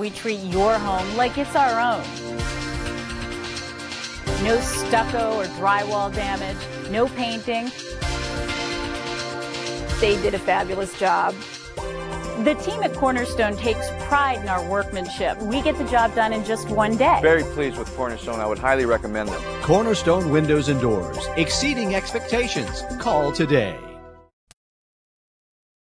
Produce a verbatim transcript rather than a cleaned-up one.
we treat your home like it's our own. No stucco or drywall damage, no painting. They did a fabulous job. The team at Cornerstone takes pride in our workmanship. We get the job done in just one day. Very pleased with Cornerstone. I would highly recommend them. Cornerstone Windows and Doors, exceeding expectations. Call today.